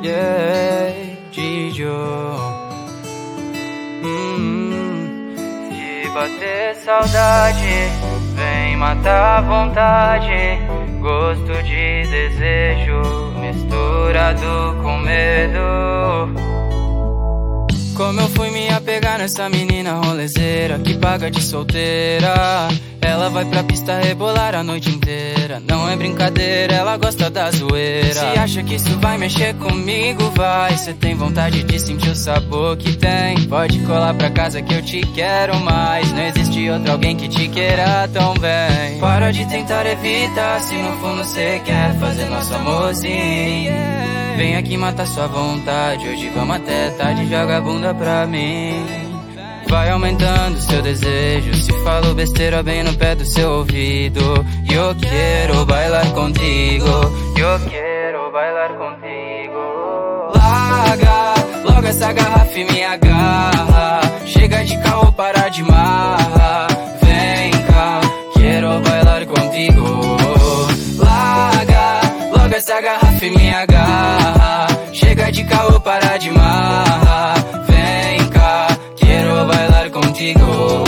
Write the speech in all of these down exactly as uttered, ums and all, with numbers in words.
yeah, Didio. Hum, se bater saudade, vem matar a vontade. Gosto de desejo misturado com medo. Como eu fui me apegar nessa menina rolezeira que paga de solteira. Ela vai pra pista rebolar a noite inteira. Não é brincadeira, ela gosta da zoeira. Se acha que isso vai mexer comigo, vai. Cê tem vontade de sentir o sabor que tem. Pode colar pra casa que eu te quero mais. Não existe outro alguém que te queira tão bem. Para de tentar evitar, se no fundo cê quer fazer nosso amorzinho. Vem aqui matar sua vontade, hoje vamos até tarde, joga a bunda pra mim. Vai aumentando seu desejo, se falou besteira bem no pé do seu ouvido. Eu quero bailar contigo, eu quero bailar contigo. Larga logo essa garrafa e me agarra. Chega de carro, para de marra. Vem cá, quero bailar contigo. Larga logo essa garrafa e me agarra. Chega de carro, para de marra. Vem cá, quero bailar contigo.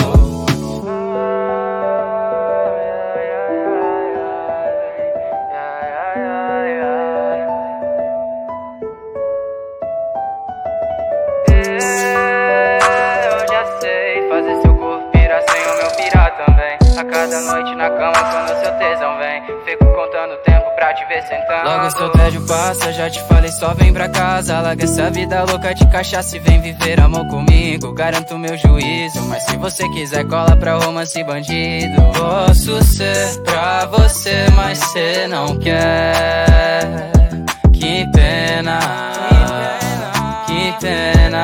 Eu já sei fazer seu corpo pirar sem o meu pirar também. A cada noite na cama quando seu tesão vem, fico contando o tempo pra te ver sentando. Logo seu tédio passa, já te falei, só vem pra casa. Larga essa vida louca de cachaça e vem viver amor comigo. Garanto meu juízo, mas se você quiser cola pra romance bandido. Posso ser pra você, mas cê não quer. Que pena, que pena.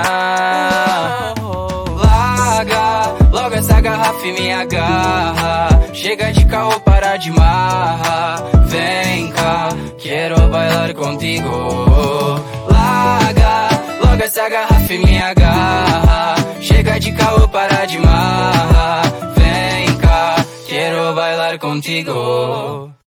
Larga logo essa garrafa e me agarra. Chega de carro, para de marra. Vem cá, quero bailar contigo. Larga logo essa garrafa e me agarra. Chega de carro, para de marra. Vem cá, quero bailar contigo.